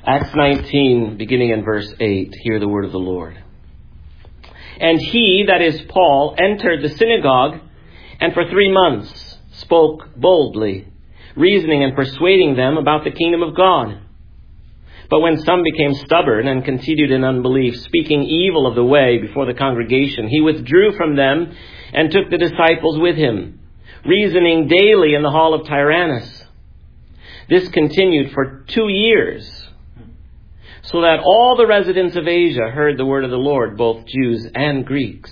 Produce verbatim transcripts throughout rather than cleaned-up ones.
Acts nineteen, beginning in verse eight, hear the word of the Lord. And he, that is Paul, entered the synagogue, and for three months spoke boldly, reasoning and persuading them about the kingdom of God. But when some became stubborn and continued in unbelief, speaking evil of the way before the congregation, he withdrew from them and took the disciples with him, reasoning daily in the hall of Tyrannus. This continued for two years, so that all the residents of Asia heard the word of the Lord, both Jews and Greeks.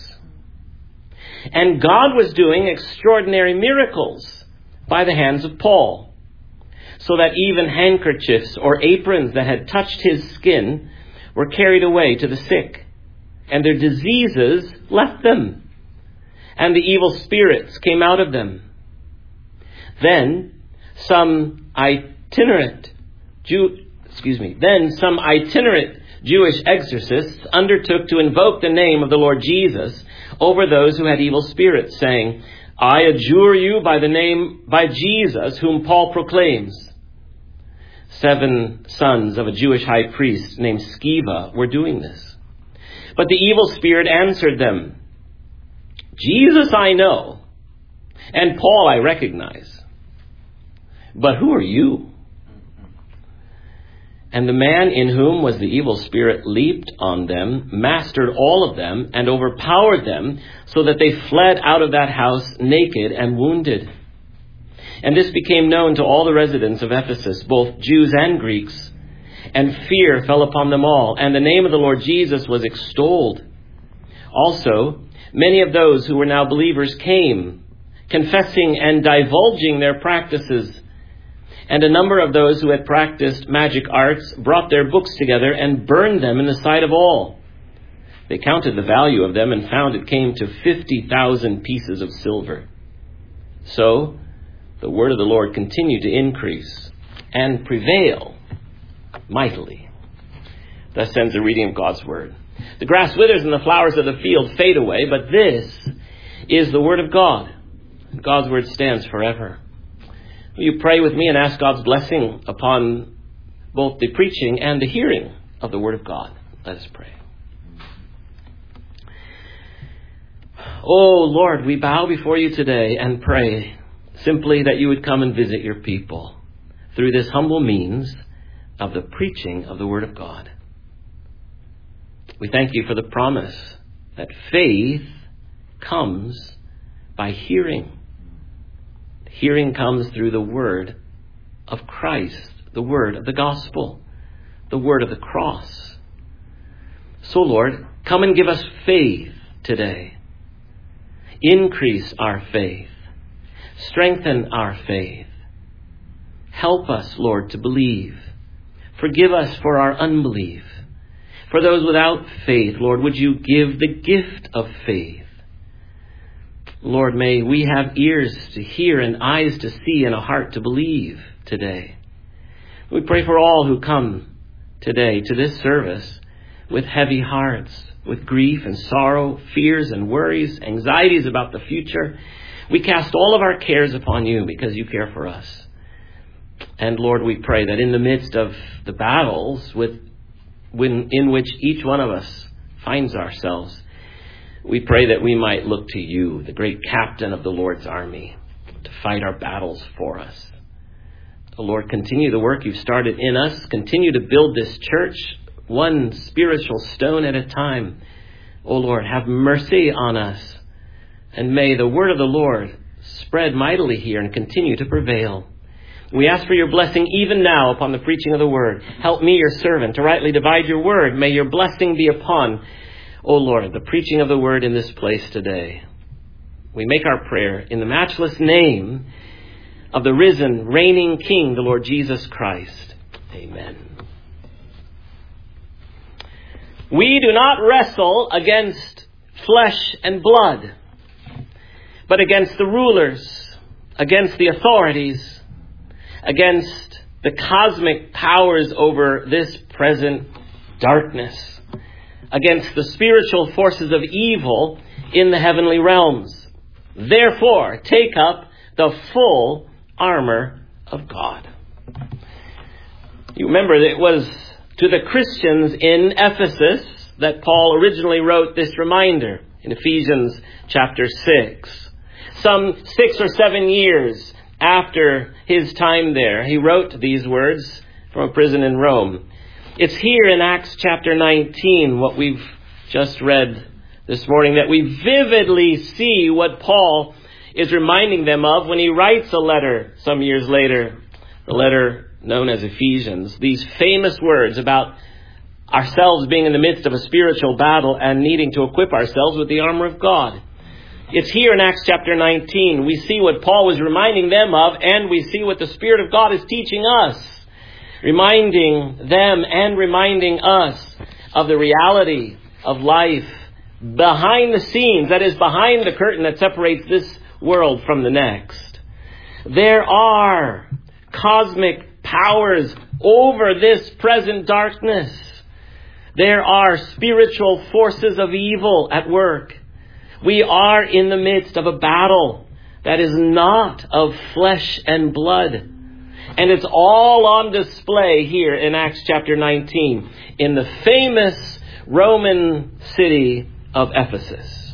And God was doing extraordinary miracles by the hands of Paul, so that even handkerchiefs or aprons that had touched his skin were carried away to the sick, and their diseases left them, and the evil spirits came out of them. Then some itinerant Jew, excuse me, then some itinerant Jewish exorcists undertook to invoke the name of the Lord Jesus over those who had evil spirits, saying, I adjure you by the name, by Jesus, whom Paul proclaims. Seven sons of a Jewish high priest named Sceva were doing this. But the evil spirit answered them, Jesus I know, and Paul I recognize. But who are you? And the man in whom was the evil spirit leaped on them, mastered all of them, and overpowered them, so that they fled out of that house naked and wounded. And this became known to all the residents of Ephesus, both Jews and Greeks, and fear fell upon them all, and the name of the Lord Jesus was extolled. Also, many of those who were now believers came, confessing and divulging their practices. And a number of those who had practiced magic arts brought their books together and burned them in the sight of all. They counted the value of them and found it came to fifty thousand pieces of silver. So the word of the Lord continued to increase and prevail mightily. Thus ends the reading of God's word. The grass withers and the flowers of the field fade away, but this is the word of God. God's word stands forever. Will you pray with me and ask God's blessing upon both the preaching and the hearing of the word of God? Let us pray. Oh Lord, we bow before you today and pray simply that you would come and visit your people through this humble means of the preaching of the word of God. We thank you for the promise that faith comes by hearing. Hearing comes through the word of Christ, the word of the gospel, the word of the cross. So, Lord, come and give us faith today. Increase our faith. Strengthen our faith. Help us, Lord, to believe. Forgive us for our unbelief. For those without faith, Lord, would you give the gift of faith? Lord, may we have ears to hear and eyes to see and a heart to believe today. We pray for all who come today to this service with heavy hearts, with grief and sorrow, fears and worries, anxieties about the future. We cast all of our cares upon you because you care for us. And Lord, we pray that in the midst of the battles with, when, in which each one of us finds ourselves, we pray that we might look to you, the great captain of the Lord's army, to fight our battles for us. Oh Lord, continue the work you've started in us. Continue to build this church one spiritual stone at a time. Oh Lord, have mercy on us. And may the word of the Lord spread mightily here and continue to prevail. We ask for your blessing even now upon the preaching of the word. Help me, your servant, to rightly divide your word. May your blessing be upon, O Lord, the preaching of the word in this place today. We make our prayer in the matchless name of the risen, reigning King, the Lord Jesus Christ. Amen. We do not wrestle against flesh and blood, but against the rulers, against the authorities, against the cosmic powers over this present darkness, against the spiritual forces of evil in the heavenly realms. Therefore, take up the full armor of God. You remember that it was to the Christians in Ephesus that Paul originally wrote this reminder in Ephesians chapter six. Some six or seven years after his time there, he wrote these words from a prison in Rome. It's here in Acts chapter nineteen, what we've just read this morning, that we vividly see what Paul is reminding them of when he writes a letter some years later, the letter known as Ephesians. These famous words about ourselves being in the midst of a spiritual battle and needing to equip ourselves with the armor of God. It's here in Acts chapter nineteen. We see what Paul was reminding them of, and we see what the Spirit of God is teaching us, reminding them and reminding us of the reality of life behind the scenes, that is, behind the curtain that separates this world from the next. There are cosmic powers over this present darkness. There are spiritual forces of evil at work. We are in the midst of a battle that is not of flesh and blood. And it's all on display here in Acts chapter nineteen in the famous Roman city of Ephesus.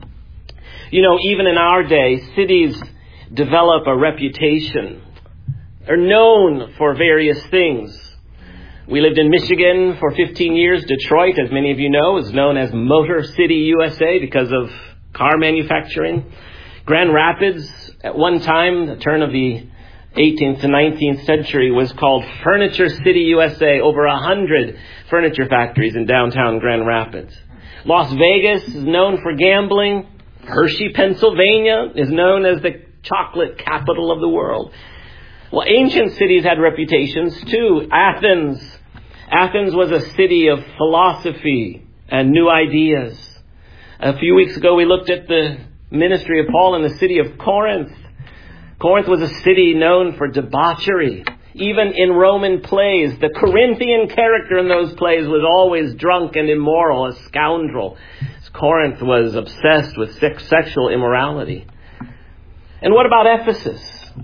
You know, even in our day, cities develop a reputation, are known for various things. We lived in Michigan for fifteen years. Detroit, as many of you know, is known as Motor City, U S A because of car manufacturing. Grand Rapids, at one time, the turn of the eighteenth to nineteenth century, was called Furniture City, U S A. Over a hundred furniture factories in downtown Grand Rapids. Las Vegas is known for gambling. Hershey, Pennsylvania is known as the chocolate capital of the world. Well, ancient cities had reputations too. Athens. Athens was a city of philosophy and new ideas. A few weeks ago, we looked at the ministry of Paul in the city of Corinth. Corinth was a city known for debauchery. Even in Roman plays, the Corinthian character in those plays was always drunk and immoral, a scoundrel. Corinth was obsessed with sex, sexual immorality. And what about Ephesus?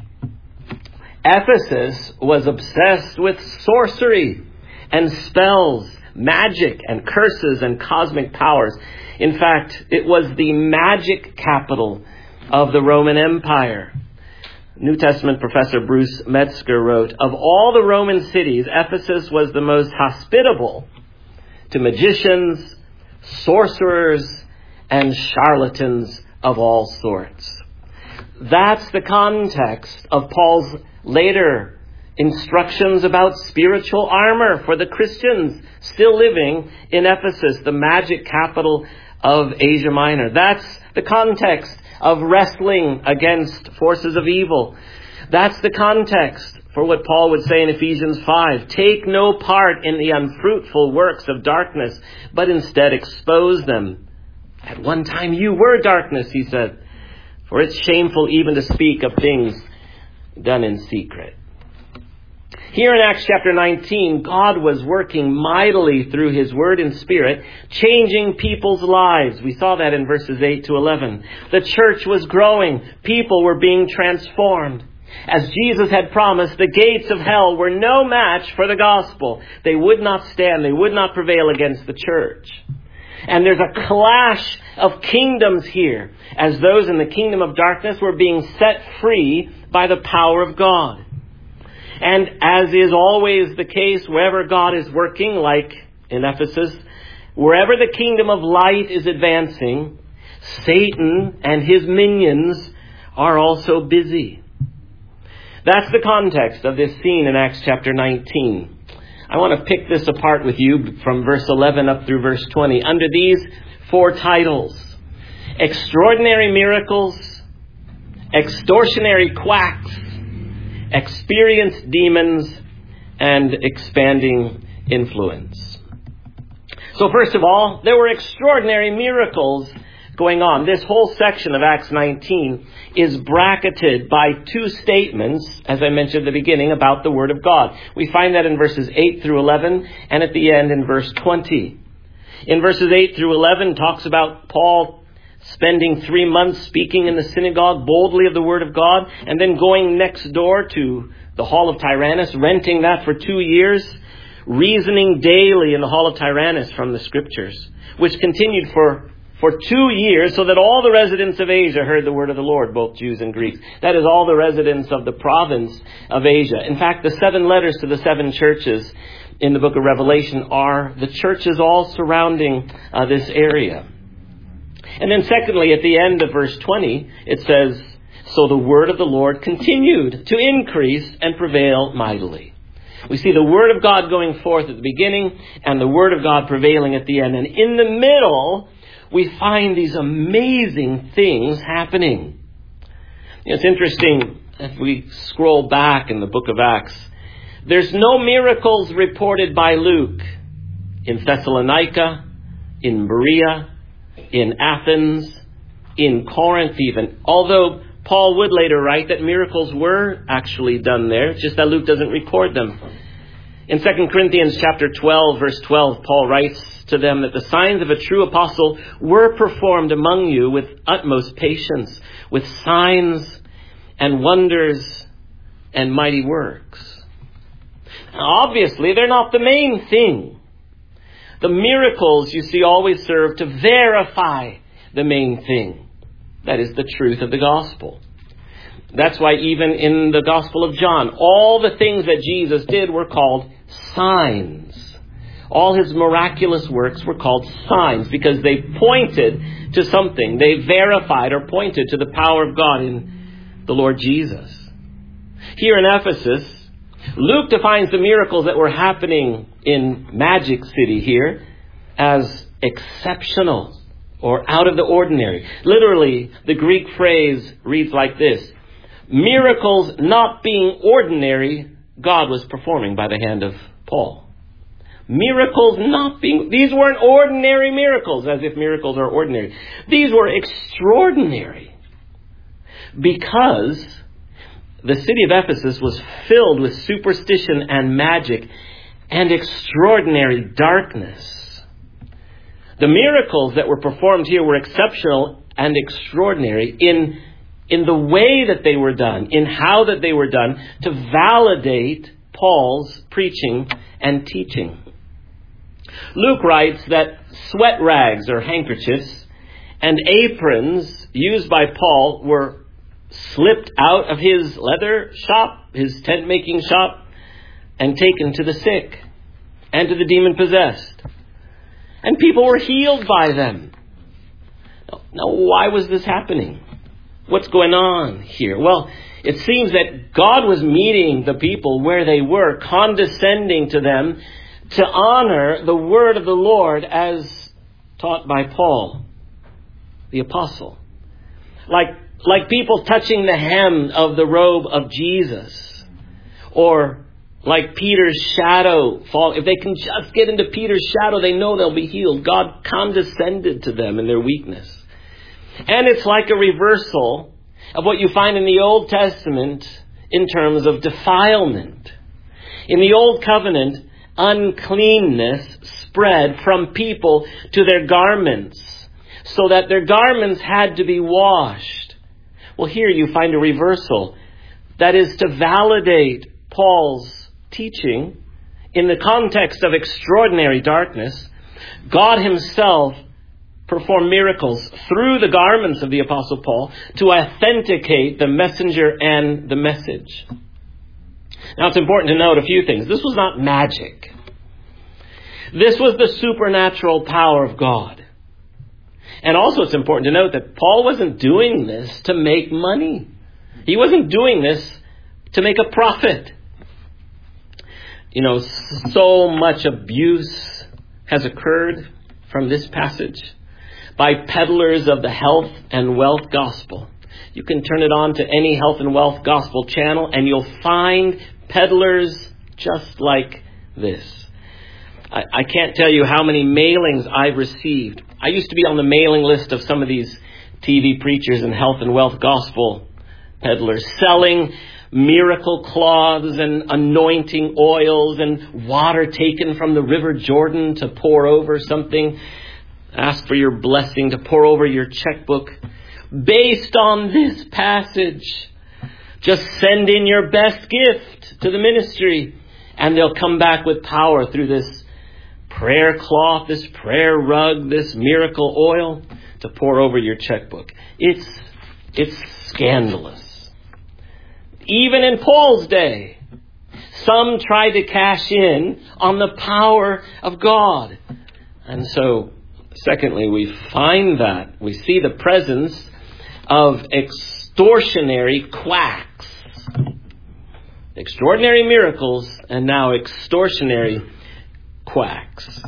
Ephesus was obsessed with sorcery and spells, magic and curses and cosmic powers. In fact, it was the magic capital of the Roman Empire. New Testament professor Bruce Metzger wrote, of all the Roman cities, Ephesus was the most hospitable to magicians, sorcerers, and charlatans of all sorts. That's the context of Paul's later instructions about spiritual armor for the Christians still living in Ephesus, the magic capital of Asia Minor. That's the context of wrestling against forces of evil. That's the context for what Paul would say in Ephesians five. Take no part in the unfruitful works of darkness, but instead expose them. At one time you were darkness, he said, for it's shameful even to speak of things done in secret. Here in Acts chapter nineteen, God was working mightily through His Word and Spirit, changing people's lives. We saw that in verses eight to eleven. The church was growing. People were being transformed. As Jesus had promised, the gates of hell were no match for the gospel. They would not stand. They would not prevail against the church. And there's a clash of kingdoms here, as those in the kingdom of darkness were being set free by the power of God. And as is always the case, wherever God is working, like in Ephesus, wherever the kingdom of light is advancing, Satan and his minions are also busy. That's the context of this scene in Acts chapter nineteen. I want to pick this apart with you from verse eleven up through verse twenty under these four titles: extraordinary miracles, extortionary quacks, experienced demons, and expanding influence. So first of all, there were extraordinary miracles going on. This whole section of Acts nineteen is bracketed by two statements, as I mentioned at the beginning, about the Word of God. We find that in verses eight through eleven and at the end in verse twenty. In verses eight through eleven, talks about Paul spending three months speaking in the synagogue boldly of the Word of God, and then going next door to the Hall of Tyrannus, renting that for two years, reasoning daily in the hall of Tyrannus from the Scriptures, which continued for, for two years, so that all the residents of Asia heard the word of the Lord, both Jews and Greeks. That is, all the residents of the province of Asia. In fact, the seven letters to the seven churches in the book of Revelation are the churches all surrounding uh, this area. And then secondly, at the end of verse twenty, it says, so the word of the Lord continued to increase and prevail mightily. We see the word of God going forth at the beginning and the word of God prevailing at the end. And in the middle, we find these amazing things happening. It's interesting, if we scroll back in the book of Acts, there's no miracles reported by Luke in Thessalonica, in Berea, in Athens, in Corinth even. Although Paul would later write that miracles were actually done there, just that Luke doesn't record them. In Second Corinthians chapter twelve, verse twelve, Paul writes to them that the signs of a true apostle were performed among you with utmost patience, with signs and wonders and mighty works. Now, obviously, they're not the main thing. The miracles, you see, always serve to verify the main thing. That is the truth of the gospel. That's why even in the Gospel of John, all the things that Jesus did were called signs. All his miraculous works were called signs because they pointed to something. They verified or pointed to the power of God in the Lord Jesus. Here in Ephesus, Luke defines the miracles that were happening in Magic City here as exceptional or out of the ordinary. Literally, the Greek phrase reads like this: miracles not being ordinary, God was performing by the hand of Paul. Miracles not being, these weren't ordinary miracles, as if miracles are ordinary. These were extraordinary because the city of Ephesus was filled with superstition and magic and extraordinary darkness. The miracles that were performed here were exceptional and extraordinary in, in the way that they were done, in how that they were done, to validate Paul's preaching and teaching. Luke writes that sweat rags or handkerchiefs and aprons used by Paul were slipped out of his leather shop, his tent-making shop, and taken to the sick and to the demon-possessed. And people were healed by them. Now, why was this happening? What's going on here? Well, it seems that God was meeting the people where they were, condescending to them to honor the word of the Lord as taught by Paul, the apostle. Like, like people touching the hem of the robe of Jesus, or like Peter's shadow fall. If they can just get into Peter's shadow, they know they'll be healed. God condescended to them in their weakness. And it's like a reversal of what you find in the Old Testament in terms of defilement. In the Old Covenant, uncleanness spread from people to their garments, so that their garments had to be washed. Well, here you find a reversal. That is to validate Paul's teaching in the context of extraordinary darkness. God himself performed miracles through the garments of the Apostle Paul to authenticate the messenger and the message. Now, it's important to note a few things. This was not magic. This was the supernatural power of God. And also it's important to note that Paul wasn't doing this to make money. He wasn't doing this to make a profit. You know, so much abuse has occurred from this passage by peddlers of the health and wealth gospel. You can turn it on to any health and wealth gospel channel and you'll find peddlers just like this. I, I can't tell you how many mailings I've received. I used to be on the mailing list of some of these T V preachers and health and wealth gospel peddlers selling miracle cloths and anointing oils and water taken from the River Jordan to pour over something. Ask for your blessing to pour over your checkbook. Based on this passage, just send in your best gift to the ministry And they'll come back with power through this prayer cloth, this prayer rug, this miracle oil to pour over your checkbook. It's, it's scandalous. Even in Paul's day, some tried to cash in on the power of God. And so, secondly, we find that. We see the presence of extortionary quacks. Extraordinary miracles and now extortionary quacks.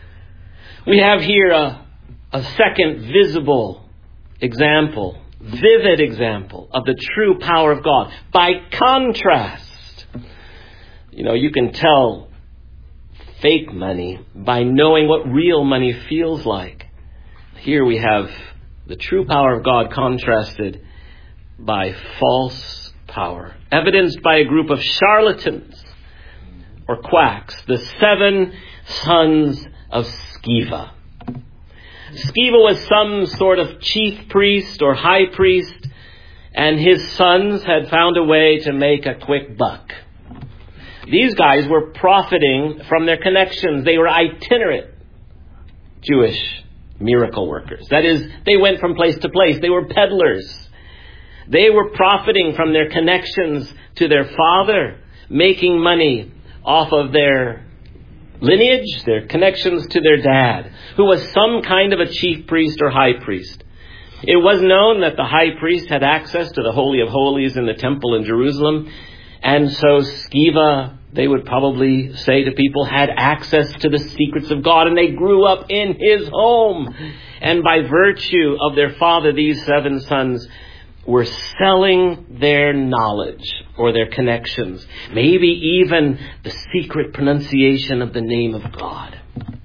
We have here a, a second visible example, vivid example of the true power of God. By contrast, you know, you can tell fake money by knowing what real money feels like. Here we have the true power of God contrasted by false power, evidenced by a group of charlatans or quacks, the seven sons of Sceva. Sceva was some sort of chief priest or high priest, and his sons had found a way to make a quick buck. These guys were profiting from their connections. They were itinerant Jewish miracle workers. That is, they went from place to place. They were peddlers. They were profiting from their connections to their father, making money off of their lineage, their connections to their dad, who was some kind of a chief priest or high priest. It was known that the high priest had access to the Holy of Holies in the temple in Jerusalem. And so Sceva, they would probably say to people, had access to the secrets of God, and they grew up in his home. And by virtue of their father, these seven sons were selling their knowledge or their connections, maybe even the secret pronunciation of the name of God.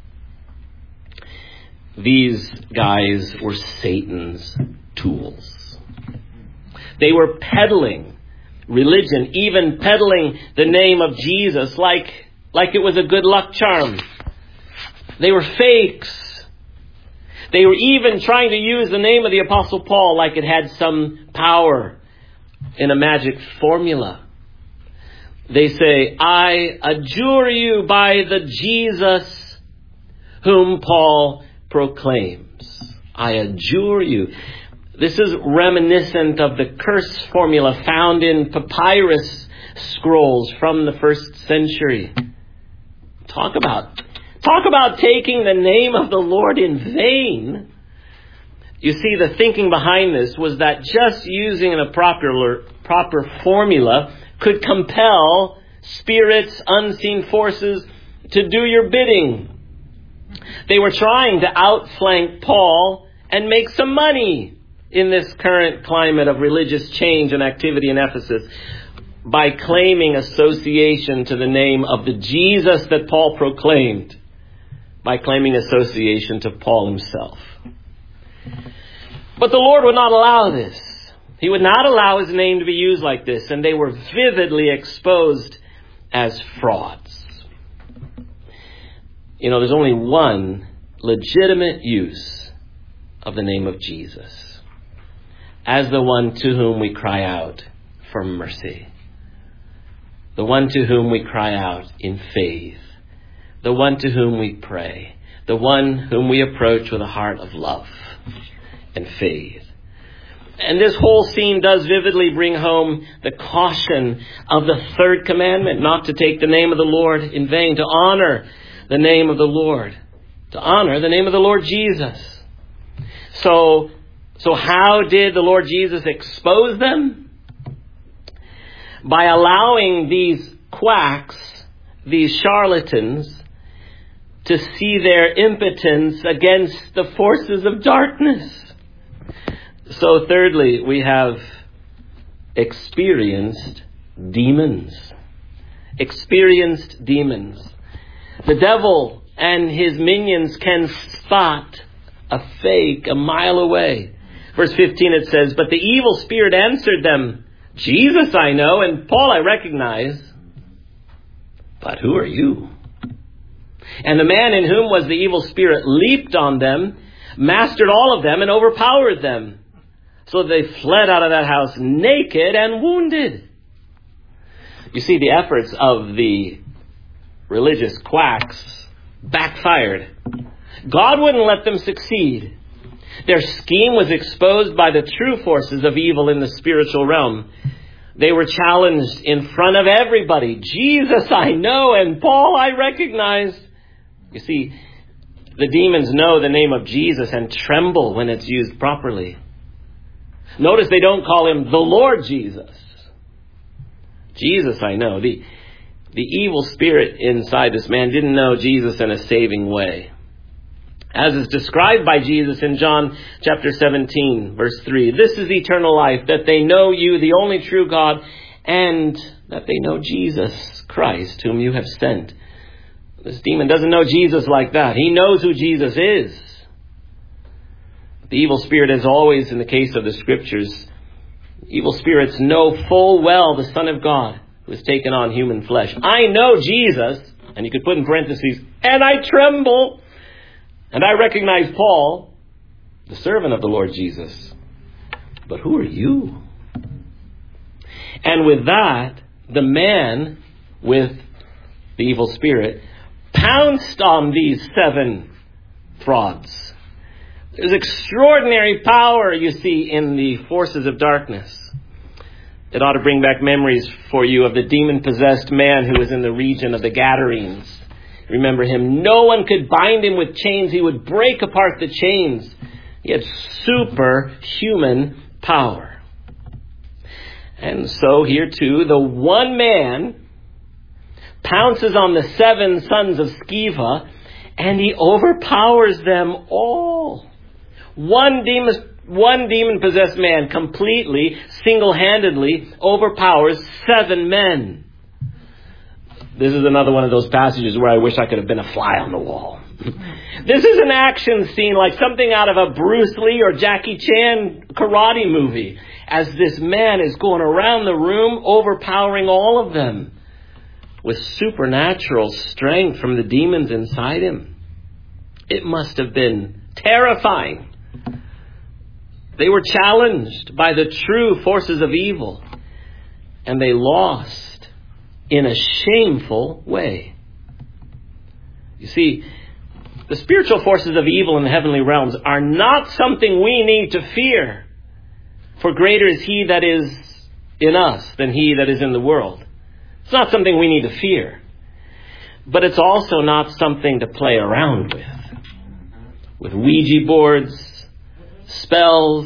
These guys were Satan's tools. They were peddling religion, even peddling the name of Jesus like, like it was a good luck charm. They were fakes. They were even trying to use the name of the Apostle Paul like it had some power in a magic formula. They say, I adjure you by the Jesus whom Paul proclaims. I adjure you. This is reminiscent of the curse formula found in papyrus scrolls from the first century. Talk about, talk about taking the name of the Lord in vain. You see, the thinking behind this was that just using a proper, proper formula could compel spirits, unseen forces to do your bidding. They were trying to outflank Paul and make some money in this current climate of religious change and activity in Ephesus by claiming association to the name of the Jesus that Paul proclaimed, by claiming association to Paul himself. But the Lord would not allow this. He would not allow his name to be used like this, and they were vividly exposed as frauds. You know, there's only one legitimate use of the name of Jesus, as the one to whom we cry out for mercy, the one to whom we cry out in faith, the one to whom we pray, the one whom we approach with a heart of love and faith. And this whole scene does vividly bring home the caution of the third commandment, not to take the name of the Lord in vain, to honor the name of the Lord, to honor the name of the Lord Jesus. So, so how did the Lord Jesus expose them? By allowing these quacks, these charlatans, to see their impotence against the forces of darkness. So thirdly, we have experienced demons. Experienced demons. The devil and his minions can spot a fake a mile away. Verse fifteen it says, but the evil spirit answered them, Jesus I know, and Paul I recognize, but who are you? And the man in whom was the evil spirit leaped on them, mastered all of them, and overpowered them. So they fled out of that house naked and wounded. You see, the efforts of the religious quacks backfired. God wouldn't let them succeed. Their scheme was exposed by the true forces of evil in the spiritual realm. They were challenged in front of everybody. Jesus I know, and Paul I recognize. You see, the demons know the name of Jesus and tremble when it's used properly. Notice they don't call him the Lord Jesus. Jesus I know. The, the evil spirit inside this man didn't know Jesus in a saving way. As is described by Jesus in John chapter seventeen, verse three. This is eternal life, that they know you, the only true God, and that they know Jesus Christ, whom you have sent. This demon doesn't know Jesus like that. He knows who Jesus is. The evil spirit, as always in the case of the Scriptures, evil spirits know full well the Son of God who has taken on human flesh. I know Jesus, and you could put in parentheses, and I tremble. And I recognize Paul, the servant of the Lord Jesus. But who are you? And with that, the man with the evil spirit pounced on these seven frauds. There's extraordinary power, you see, in the forces of darkness. It ought to bring back memories for you of the demon-possessed man who was in the region of the Gadarenes. Remember him. No one could bind him with chains. He would break apart the chains. He had superhuman power. And so here too, the one man pounces on the seven sons of Sceva, and he overpowers them all. One demon, one demon-possessed man completely, single-handedly overpowers seven men. This is another one of those passages where I wish I could have been a fly on the wall. This is an action scene like something out of a Bruce Lee or Jackie Chan karate movie, as this man is going around the room overpowering all of them with supernatural strength from the demons inside him. It must have been terrifying. They were challenged by the true forces of evil, and they lost in a shameful way. You see, the spiritual forces of evil in the heavenly realms are not something we need to fear. For greater is he that is in us than he that is in the world. It's not something we need to fear. But it's also not something to play around with. With Ouija boards, spells,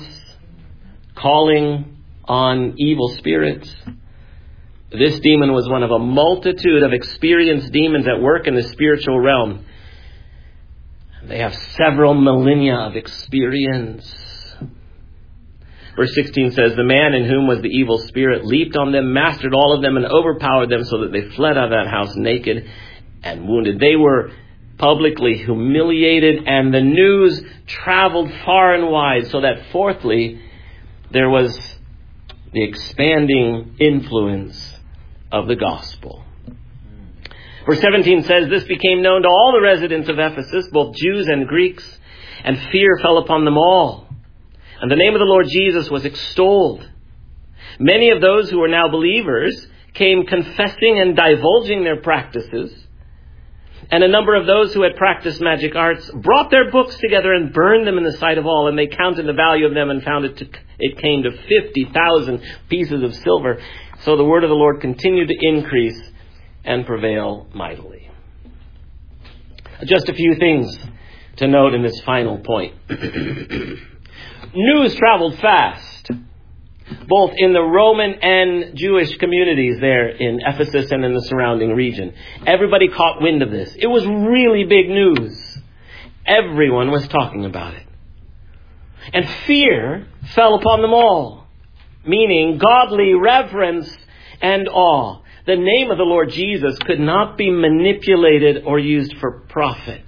calling on evil spirits. This demon was one of a multitude of experienced demons at work in the spiritual realm. They have several millennia of experience. Verse sixteen says, the man in whom was the evil spirit leaped on them, mastered all of them, and overpowered them, so that they fled out of that house naked and wounded. They were publicly humiliated, and the news traveled far and wide, so that fourthly, there was the expanding influence of the gospel. Verse seventeen says, this became known to all the residents of Ephesus, both Jews and Greeks, and fear fell upon them all. And the name of the Lord Jesus was extolled. Many of those who were now believers came confessing and divulging their practices. And a number of those who had practiced magic arts brought their books together and burned them in the sight of all. And they counted the value of them and found it, to, it came to fifty thousand pieces of silver. So the word of the Lord continued to increase and prevail mightily. Just a few things to note in this final point. News traveled fast, both in the Roman and Jewish communities there in Ephesus and in the surrounding region. Everybody caught wind of this. It was really big news. Everyone was talking about it. And fear fell upon them all, meaning godly reverence and awe. The name of the Lord Jesus could not be manipulated or used for profit.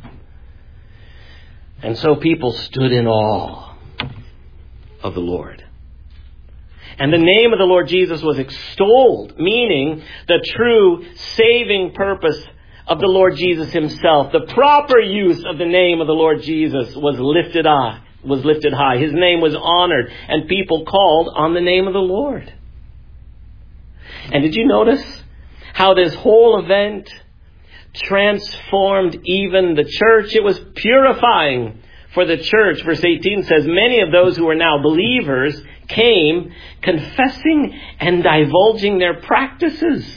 And so people stood in awe of the Lord. And the name of the Lord Jesus was extolled, meaning the true saving purpose of the Lord Jesus himself. The proper use of the name of the Lord Jesus was lifted high. Was lifted high. His name was honored, and people called on the name of the Lord. And did you notice how this whole event transformed even the church. It was purifying for the church. Verse eighteen says, many of those who are now believers came confessing and divulging their practices.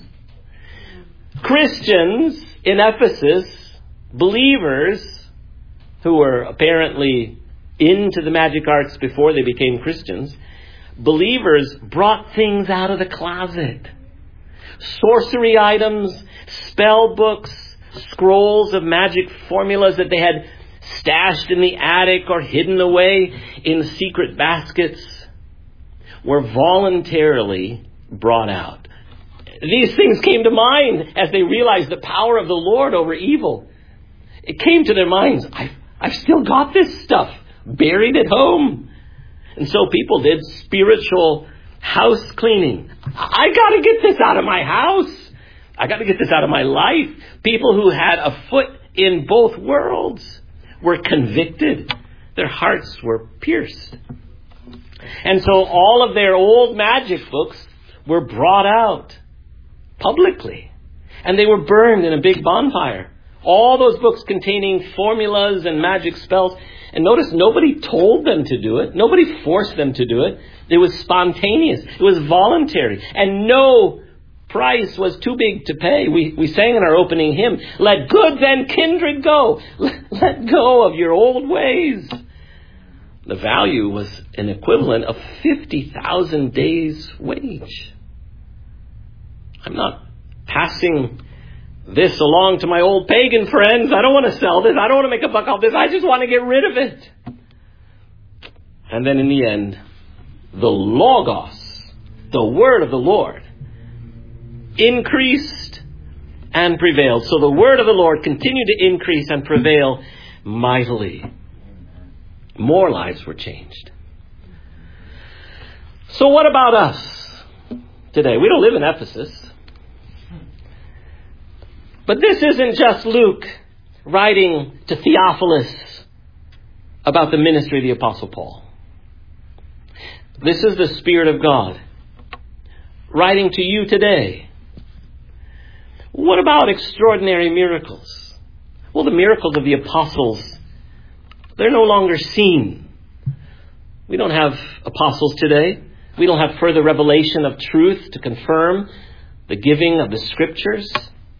Christians in Ephesus, believers who were apparently into the magic arts before they became Christians, believers brought things out of the closet. Sorcery items, spell books, scrolls of magic formulas that they had stashed in the attic or hidden away in secret baskets were voluntarily brought out. These things came to mind as they realized the power of the Lord over evil. It came to their minds, I've, I've still got this stuff buried at home. And so people did spiritual house cleaning. I got to get this out of my house. I got to get this out of my life. People who had a foot in both worlds were convicted. Their hearts were pierced. And so all of their old magic books were brought out publicly. And they were burned in a big bonfire. All those books containing formulas and magic spells. And notice, nobody told them to do it. Nobody forced them to do it. It was spontaneous. It was voluntary. And no price was too big to pay. We, we sang in our opening hymn, let goods and kindred go. Let, let go of your old ways. The value was an equivalent of fifty thousand days' wage. I'm not passing this along to my old pagan friends. I don't want to sell this. I don't want to make a buck off this. I just want to get rid of it. And then in the end, the Logos, the word of the Lord, increased and prevailed. So the word of the Lord continued to increase and prevail mightily. More lives were changed. So what about us today? We don't live in Ephesus. But this isn't just Luke writing to Theophilus about the ministry of the Apostle Paul. This is the Spirit of God writing to you today. What about extraordinary miracles? Well, the miracles of the apostles, they're no longer seen. We don't have apostles today. We don't have further revelation of truth to confirm the giving of the Scriptures.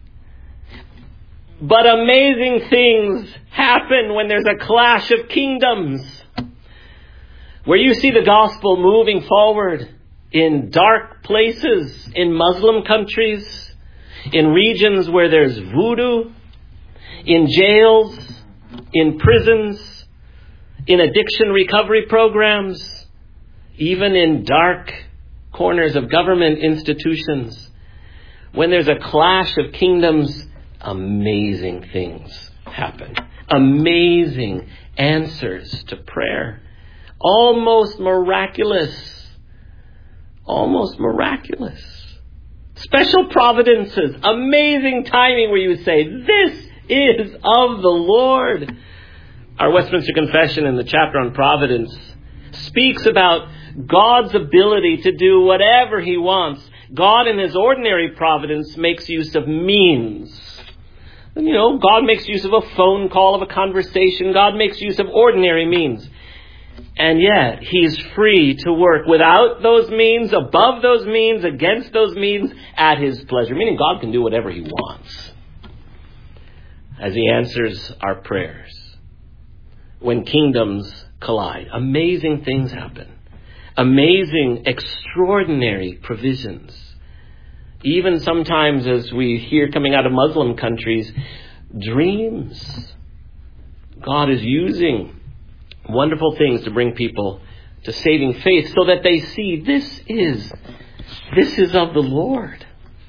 But amazing things happen when there's a clash of kingdoms. Where you see the gospel moving forward in dark places, in Muslim countries, in regions where there's voodoo, in jails, in prisons, in addiction recovery programs, even in dark corners of government institutions. When there's a clash of kingdoms, amazing things happen. Amazing answers to prayer. Almost miraculous. Almost miraculous. Special providences. Amazing timing where you say, this is of the Lord. Our Westminster Confession in the chapter on providence speaks about God's ability to do whatever He wants. God in His ordinary providence makes use of means. You know, God makes use of a phone call, of a conversation. God makes use of ordinary means. And yet, He's free to work without those means, above those means, against those means, at His pleasure. Meaning God can do whatever He wants as He answers our prayers. When kingdoms collide, amazing things happen. Amazing, extraordinary provisions. Even sometimes, as we hear coming out of Muslim countries, dreams. God is using wonderful things to bring people to saving faith so that they see this is, this is of the Lord.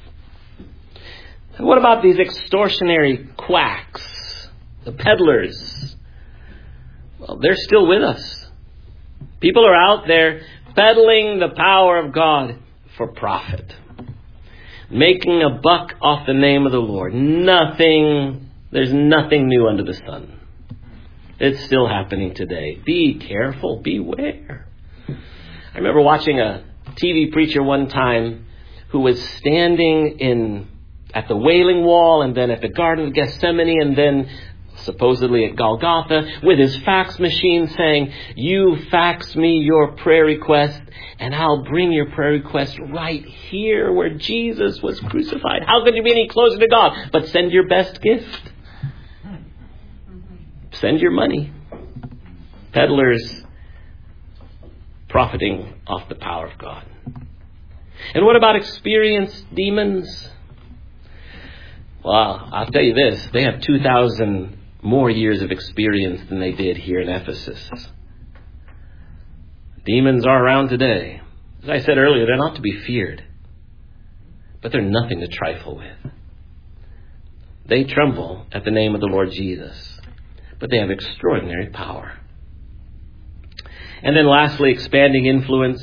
And what about these extortionary quacks, the peddlers? Well, they're still with us. People are out there peddling the power of God for profit. Making a buck off the name of the Lord. Nothing, there's nothing new under the sun. It's still happening today. Be careful, beware. I remember watching a T V preacher one time who was standing in at the Wailing Wall, and then at the Garden of Gethsemane, and then supposedly at Golgotha, with his fax machine saying, you fax me your prayer request, and I'll bring your prayer request right here where Jesus was crucified. How could you be any closer to God? But send your best gift. Send your money. Peddlers profiting off the power of God. And what about experienced demons? Well, I'll tell you this. They have two thousand more years of experience than they did here in Ephesus. Demons are around today. As I said earlier, they're not to be feared. But they're nothing to trifle with. They tremble at the name of the Lord Jesus. But they have extraordinary power. And then lastly, expanding influence.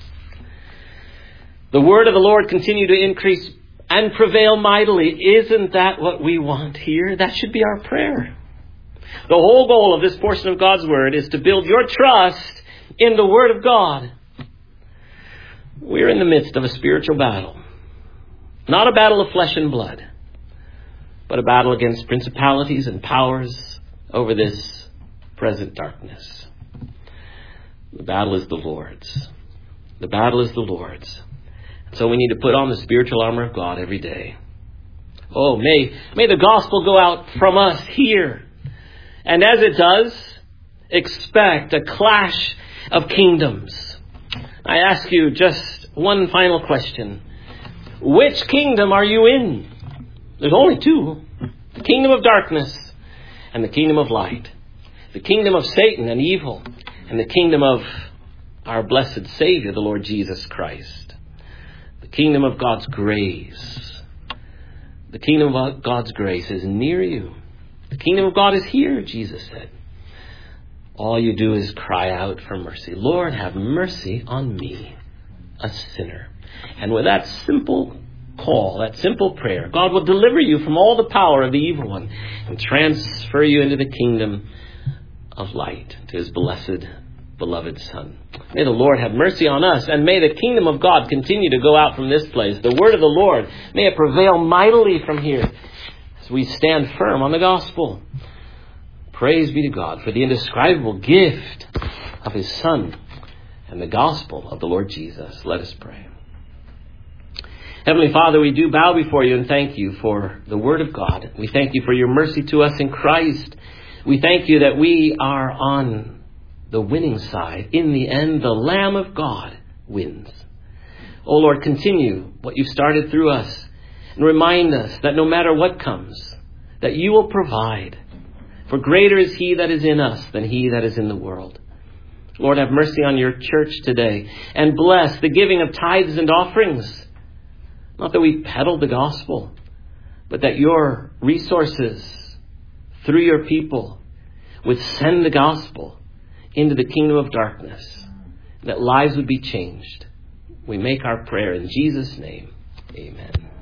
The word of the Lord continue to increase and prevail mightily. Isn't that what we want here? That should be our prayer. The whole goal of this portion of God's word is to build your trust in the word of God. We're in the midst of a spiritual battle. Not a battle of flesh and blood, but a battle against principalities and powers over this present darkness. The battle is the Lord's. The battle is the Lord's. So we need to put on the spiritual armor of God every day. Oh, may, may the gospel go out from us here. And as it does, expect a clash of kingdoms. I ask you just one final question. Which kingdom are you in? There's only two. The kingdom of darkness and the kingdom of light. The kingdom of Satan and evil and the kingdom of our blessed Savior, the Lord Jesus Christ. The kingdom of God's grace. The kingdom of God's grace is near you. The kingdom of God is here, Jesus said. All you do is cry out for mercy. Lord, have mercy on me, a sinner. And with that simple call, that simple prayer, God will deliver you from all the power of the evil one and transfer you into the kingdom of light, to his blessed, beloved Son. May the Lord have mercy on us, and may the kingdom of God continue to go out from this place. The word of the Lord, may it prevail mightily from here as we stand firm on the gospel. Praise be to God for the indescribable gift of his Son and the gospel of the Lord Jesus. Let us pray. Heavenly Father, we do bow before you and thank you for the word of God. We thank you for your mercy to us in Christ. We thank you that we are on the winning side. In the end, the Lamb of God wins. Oh Lord, continue what you've started through us and remind us that no matter what comes, that you will provide. For greater is he that is in us than he that is in the world. Lord, have mercy on your church today and bless the giving of tithes and offerings. Not that we peddle the gospel, but that your resources through your people would send the gospel into the kingdom of darkness, that lives would be changed. We make our prayer in Jesus' name. Amen.